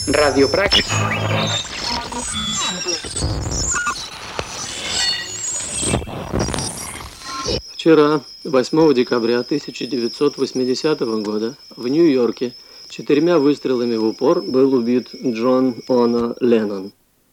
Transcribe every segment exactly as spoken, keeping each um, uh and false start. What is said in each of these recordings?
Радиопрактика. Вчера, восьмого декабря тысяча девятьсот восьмидесятого года, в Нью-Йорке четырьмя выстрелами в упор был убит Джон Оно Леннон.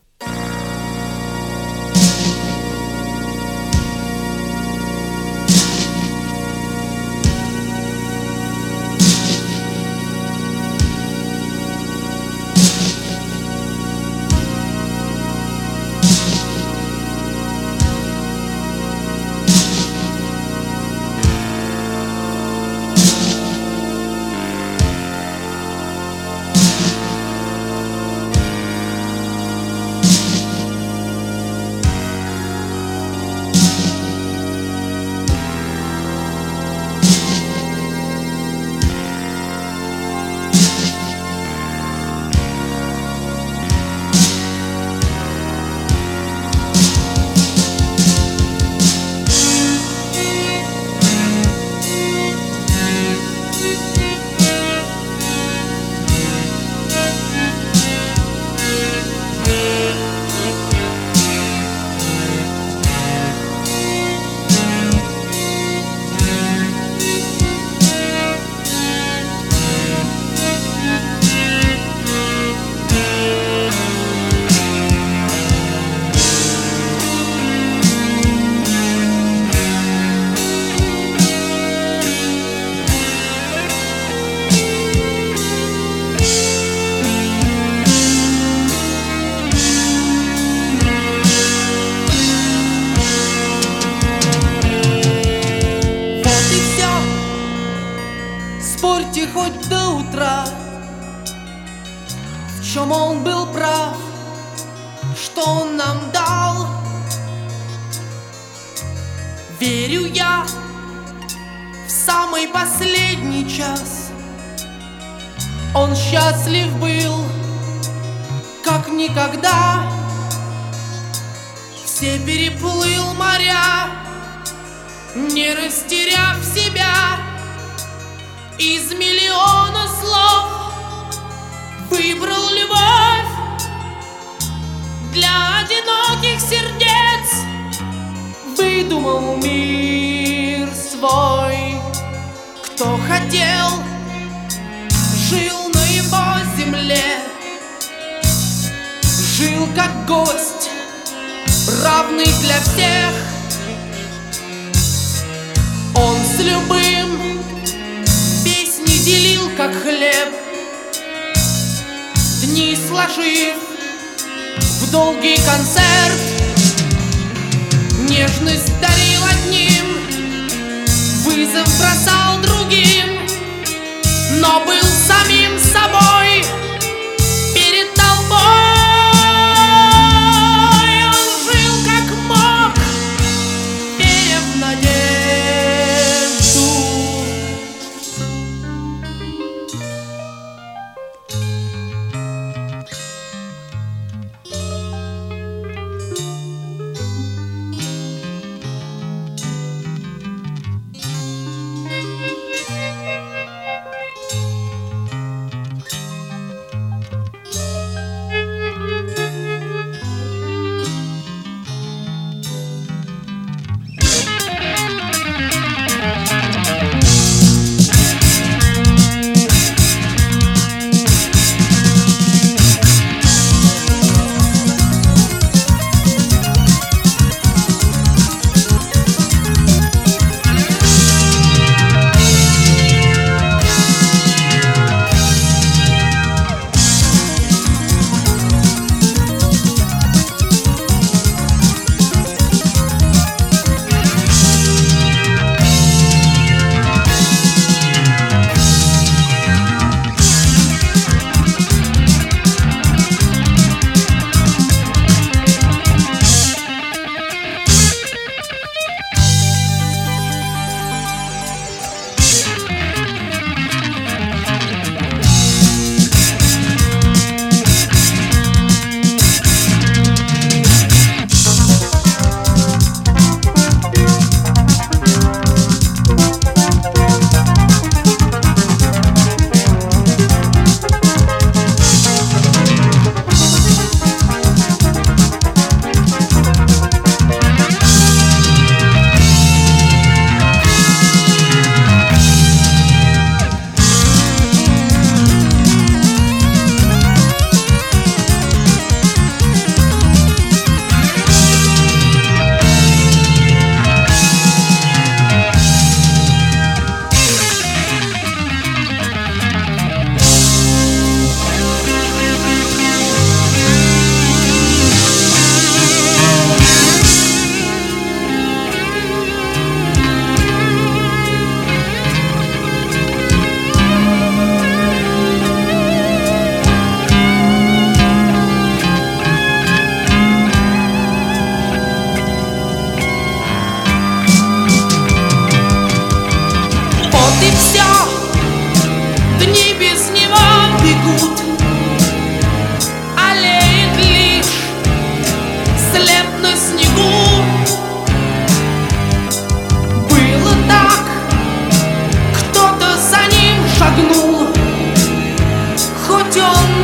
Спорьте хоть до утра, в чем он был прав, что он нам дал. Верю я, в самый последний час он счастлив был, как никогда. Все переплыл моря, не растеряв себя. Из миллиона слов выбрал любовь для одиноких сердец, выдумал мир свой. Кто хотел, жил на его земле, жил как гость, равный для всех. Он с любым делил как хлеб, дни сложив в долгий концерт. Нежность дарил одним, вызов бросал другим, но был самим собой перед толпой. Он жил как мог, веря в надежду.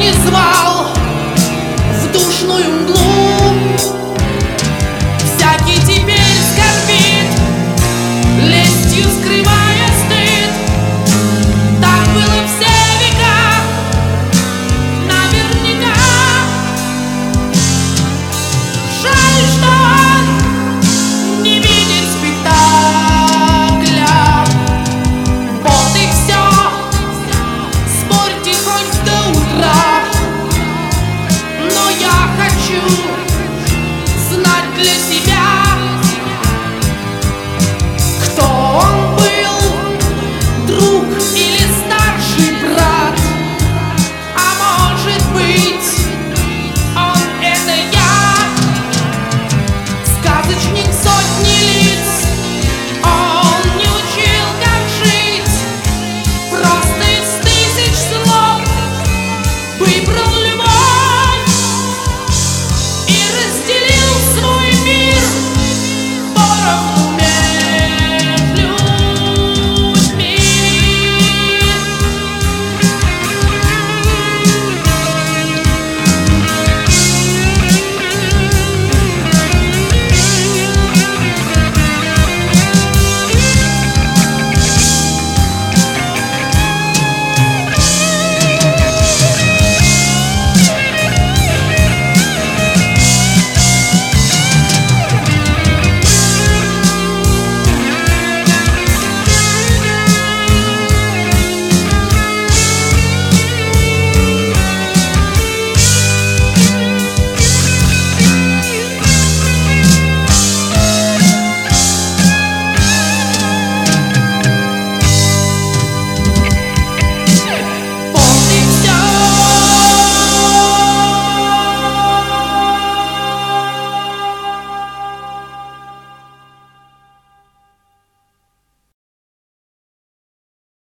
звал.